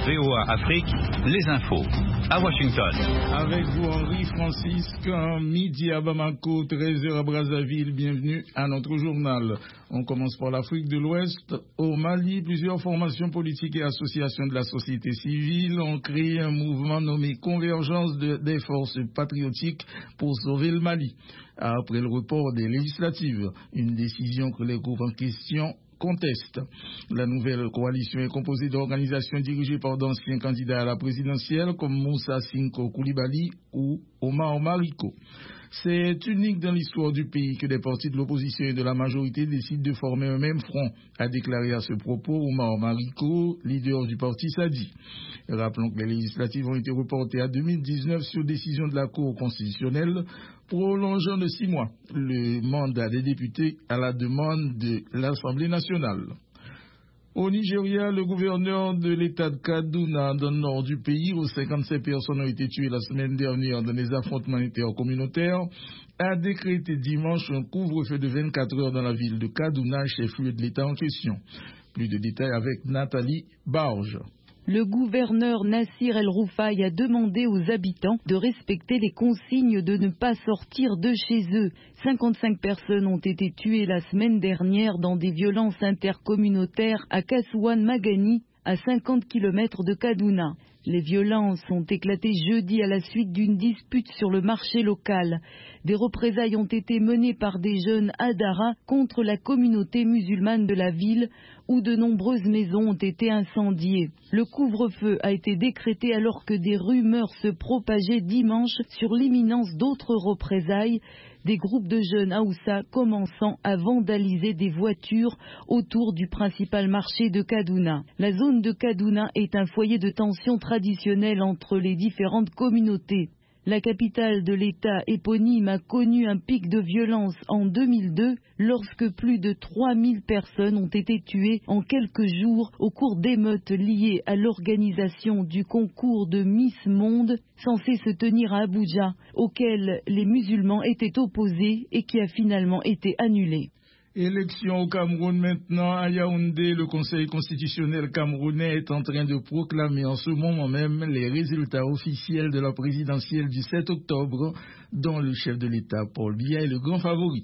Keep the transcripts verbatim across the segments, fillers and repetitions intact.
V O A Afrique, les infos. À Washington. Avec vous, Henri Francisque, midi à Bamako, treize heures à Brazzaville. Bienvenue à notre journal. On commence par l'Afrique de l'Ouest. Au Mali, plusieurs formations politiques et associations de la société civile ont créé un mouvement nommé Convergence de, des forces patriotiques pour sauver le Mali. Après le report des législatives, une décision que les groupes en question conteste. La nouvelle coalition est composée d'organisations dirigées par d'anciens candidats à la présidentielle comme Moussa Sinko Koulibaly ou Omar Mariko. C'est unique dans l'histoire du pays que des partis de l'opposition et de la majorité décident de former un même front, a déclaré à ce propos Omar Mariko, leader du parti Sadi. Rappelons que les législatives ont été reportées à deux mille dix-neuf sur décision de la Cour constitutionnelle, prolongeant de six mois le mandat des députés à la demande de l'Assemblée nationale. Au Nigeria, le gouverneur de l'État de Kaduna, dans le nord du pays, où cinquante-sept personnes ont été tuées la semaine dernière dans des affrontements intercommunautaires, a décrété dimanche un couvre-feu de vingt-quatre heures dans la ville de Kaduna, chef-lieu de l'État en question. Plus de détails avec Nathalie Barge. Le gouverneur Nassir El-Rufai a demandé aux habitants de respecter les consignes de ne pas sortir de chez eux. cinquante-cinq personnes ont été tuées la semaine dernière dans des violences intercommunautaires à Kasuwan Magani, à cinquante kilomètres de Kaduna. Les violences ont éclaté jeudi à la suite d'une dispute sur le marché local. Des représailles ont été menées par des jeunes Hadara contre la communauté musulmane de la ville, où de nombreuses maisons ont été incendiées. Le couvre-feu a été décrété alors que des rumeurs se propageaient dimanche sur l'imminence d'autres représailles, des groupes de jeunes Haoussa commençant à vandaliser des voitures autour du principal marché de Kaduna. La zone de Kaduna est un foyer de tension traditionnelle entre les différentes communautés. La capitale de l'État éponyme a connu un pic de violence en deux mille deux lorsque plus de trois mille personnes ont été tuées en quelques jours au cours d'émeutes liées à l'organisation du concours de Miss Monde censé se tenir à Abuja, auquel les musulmans étaient opposés et qui a finalement été annulé. Élection au Cameroun maintenant. À Yaoundé, le Conseil constitutionnel camerounais est en train de proclamer en ce moment même les résultats officiels de la présidentielle du sept octobre, dont le chef de l'État, Paul Biya, est le grand favori.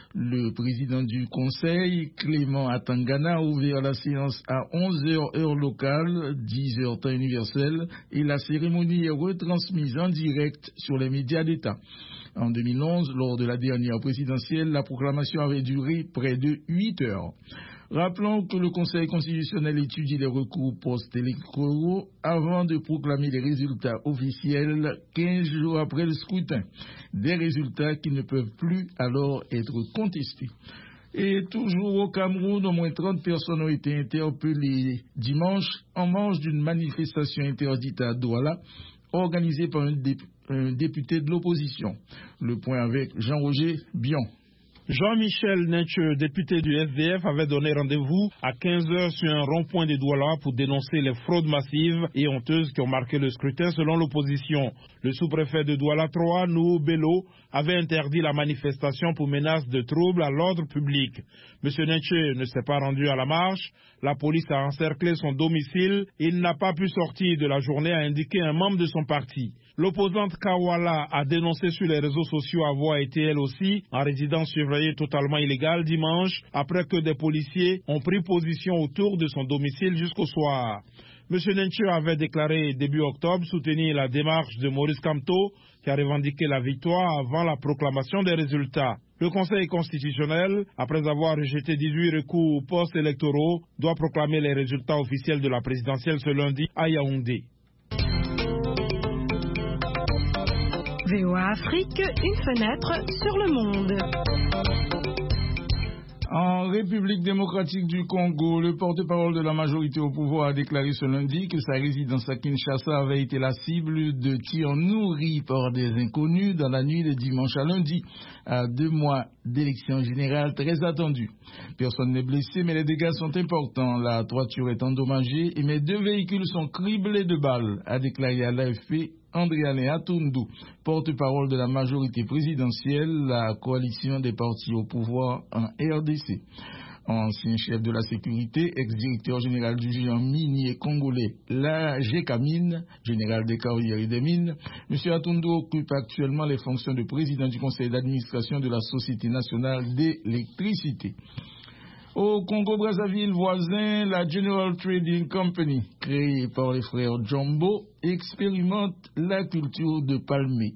Le président du Conseil, Clément Atangana, a ouvert la séance à onze heures heure locale, dix heures temps universel, et la cérémonie est retransmise en direct sur les médias d'État. En deux mille onze, lors de la dernière présidentielle, la proclamation avait duré près de huit heures. Rappelons que le Conseil constitutionnel étudie les recours post-électoraux avant de proclamer les résultats officiels quinze jours après le scrutin. Des résultats qui ne peuvent plus alors être contestés. Et toujours au Cameroun, au moins trente personnes ont été interpellées dimanche en marge d'une manifestation interdite à Douala, organisée par un député. Un député de l'opposition. Le point avec Jean-Roger Bion. Jean-Michel Nenche, député du S D F, avait donné rendez-vous à quinze heures sur un rond-point de Douala pour dénoncer les fraudes massives et honteuses qui ont marqué le scrutin selon l'opposition. Le sous-préfet de Douala trois, Nou Bello, avait interdit la manifestation pour menace de troubles à l'ordre public. M. Nenche ne s'est pas rendu à la marche. La police a encerclé son domicile et il n'a pas pu sortir de la journée, a indiqué un membre de son parti. L'opposante Kawala a dénoncé sur les réseaux sociaux avoir été elle aussi en résidence surveillée totalement illégale dimanche après que des policiers ont pris position autour de son domicile jusqu'au soir. M. Nenche avait déclaré début octobre soutenir la démarche de Maurice Kamto qui a revendiqué la victoire avant la proclamation des résultats. Le Conseil constitutionnel, après avoir rejeté dix-huit recours post-électoraux, doit proclamer les résultats officiels de la présidentielle ce lundi à Yaoundé. V O A Afrique, une fenêtre sur le monde. En République démocratique du Congo, le porte-parole de la majorité au pouvoir a déclaré ce lundi que sa résidence à Kinshasa avait été la cible de tirs nourris par des inconnus dans la nuit de dimanche à lundi, à deux mois d'élections générales très attendues. Personne n'est blessé, mais les dégâts sont importants. La toiture est endommagée et mes deux véhicules sont criblés de balles, a déclaré à l'A F P Andriane Atundu, porte-parole de la majorité présidentielle, la coalition des partis au pouvoir en R D C. Ancien chef de la sécurité, ex-directeur général du géant minier congolais, la Gécamine, général des carrières et des mines, M. Atondo occupe actuellement les fonctions de président du conseil d'administration de la Société nationale d'électricité. Au Congo-Brazzaville voisin, la General Trading Company, créée par les frères Jumbo, expérimente la culture de palmiers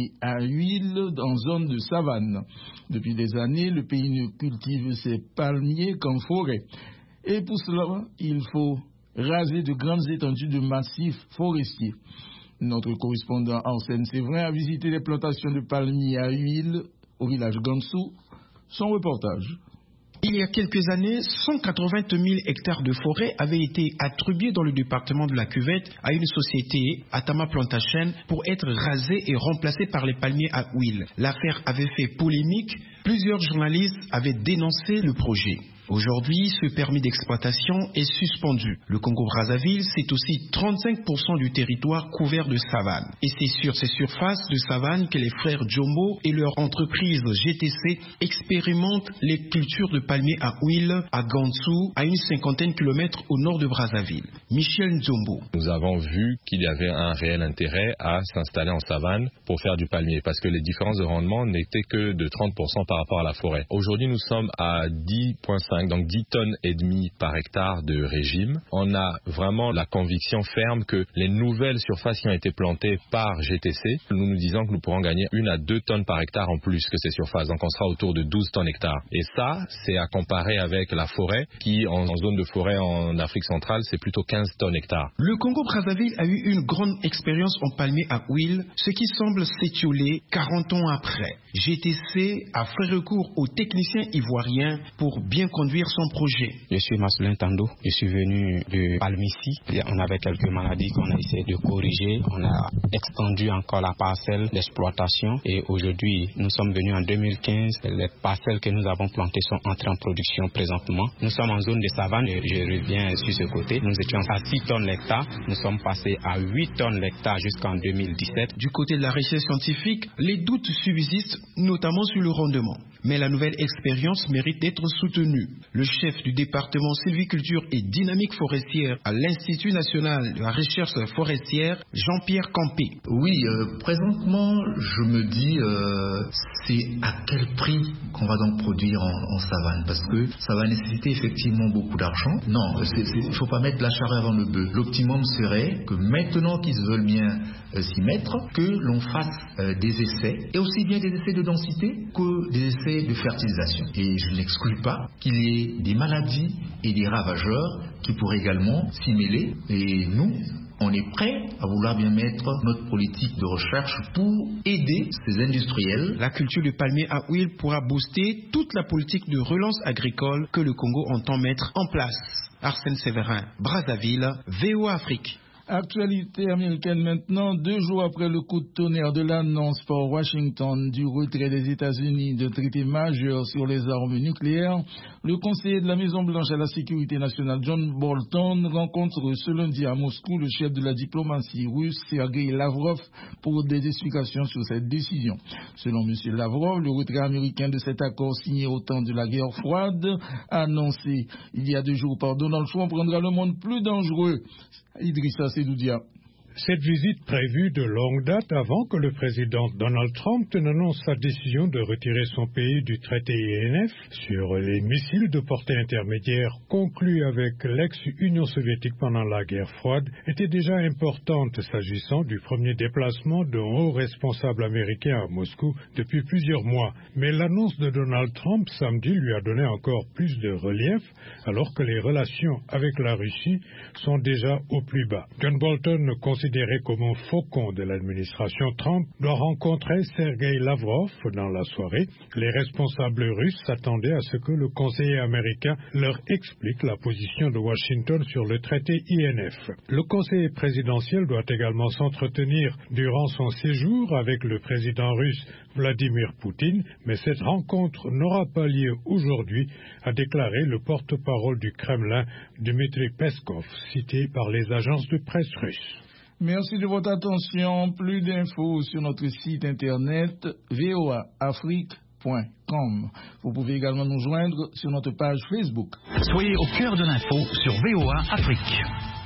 à huile dans zone de savane. Depuis des années, le pays ne cultive ses palmiers qu'en forêt. Et pour cela, il faut raser de grandes étendues de massifs forestiers. Notre correspondant Arsène Séverin a visité les plantations de palmiers à huile au village Gansou. Son reportage. Il y a quelques années, cent quatre-vingt mille hectares de forêt avaient été attribués dans le département de la Cuvette à une société, Atama Plantation, pour être rasés et remplacés par les palmiers à huile. L'affaire avait fait polémique. Plusieurs journalistes avaient dénoncé le projet. Aujourd'hui, ce permis d'exploitation est suspendu. Le Congo-Brazzaville, c'est aussi trente-cinq pour cent du territoire couvert de savane. Et c'est sur ces surfaces de savane que les frères Jumbo et leur entreprise G T C expérimentent les cultures de palmiers à huile à Gansou, à une cinquantaine de kilomètres au nord de Brazzaville. Michel Nzombo. Nous avons vu qu'il y avait un réel intérêt à s'installer en savane pour faire du palmier, parce que les différences de rendement n'étaient que de trente pour cent par rapport à la forêt. Aujourd'hui, nous sommes à dix virgule cinq, donc dix tonnes et demie par hectare de régime. On a vraiment la conviction ferme que les nouvelles surfaces qui ont été plantées par G T C, nous nous disons que nous pourrons gagner une à deux tonnes par hectare en plus que ces surfaces. Donc on sera autour de douze tonnes hectares. Et ça, c'est à comparer avec la forêt qui, en, en zone de forêt en Afrique centrale, c'est plutôt quinze tonnes hectares. Le Congo-Brazzaville a eu une grande expérience en palmier à huile, ce qui semble s'étioler quarante ans après. G T C a fait recours aux techniciens ivoiriens pour bien conduire son projet. Je suis Masoulin Tando, je suis venu de Palmici. On avait quelques maladies qu'on a essayé de corriger. On a extendu encore la parcelle d'exploitation et aujourd'hui nous sommes venus en deux mille quinze. Les parcelles que nous avons plantées sont entrées en production présentement. Nous sommes en zone de savane, je, je reviens sur ce côté. Nous étions à six tonnes l'hectare, nous sommes passés à huit tonnes l'hectare jusqu'en deux mille dix-sept. Du côté de la recherche scientifique, les doutes subsistent, notamment sur le rendement. Mais la nouvelle expérience mérite d'être soutenue. Le chef du département sylviculture et dynamique forestière à l'Institut national de la recherche forestière, Jean-Pierre Campé. Oui, euh, présentement, je me dis, euh, c'est à quel prix qu'on va donc produire en, en savane, parce que ça va nécessiter effectivement beaucoup d'argent. Non, il ne faut pas mettre la charrue avant le bœuf. L'optimum serait que maintenant qu'ils veulent bien euh, s'y mettre, que l'on fasse euh, des essais, et aussi bien des essais de densité que des essais de fertilisation. Et je n'exclus pas qu'il y ait des maladies et des ravageurs qui pourraient également s'y mêler. Et nous, on est prêt à vouloir bien mettre notre politique de recherche pour aider ces industriels. La culture du palmier à huile pourra booster toute la politique de relance agricole que le Congo entend mettre en place. Arsène Séverin, Brazzaville, V O A Afrique. Actualité américaine maintenant, deux jours après le coup de tonnerre de l'annonce par Washington du retrait des États-Unis de traités majeurs sur les armes nucléaires, le conseiller de la Maison-Blanche à la sécurité nationale John Bolton rencontre ce lundi à Moscou le chef de la diplomatie russe Sergei Lavrov pour des explications sur cette décision. Selon M. Lavrov, le retrait américain de cet accord signé au temps de la guerre froide, annoncé il y a deux jours par Donald Trump, rendra le monde plus dangereux. Idrissa Sedoudia. Cette visite prévue de longue date avant que le président Donald Trump n'annonce sa décision de retirer son pays du traité I N F sur les missiles de portée intermédiaire conclus avec l'ex-Union soviétique pendant la guerre froide était déjà importante s'agissant du premier déplacement d'un haut responsable américain à Moscou depuis plusieurs mois. Mais l'annonce de Donald Trump samedi lui a donné encore plus de relief alors que les relations avec la Russie sont déjà au plus bas. John Bolton considère Considéré comme un faucon de l'administration Trump, doit rencontrer Sergei Lavrov dans la soirée. Les responsables russes s'attendaient à ce que le conseiller américain leur explique la position de Washington sur le traité I N F. Le conseiller présidentiel doit également s'entretenir durant son séjour avec le président russe Vladimir Poutine, mais cette rencontre n'aura pas lieu aujourd'hui, a déclaré le porte-parole du Kremlin, Dmitry Peskov, cité par les agences de presse russes. Merci de votre attention. Plus d'infos sur notre site internet v o a afrique point com. Vous pouvez également nous joindre sur notre page Facebook. Soyez au cœur de l'info sur V O A Afrique.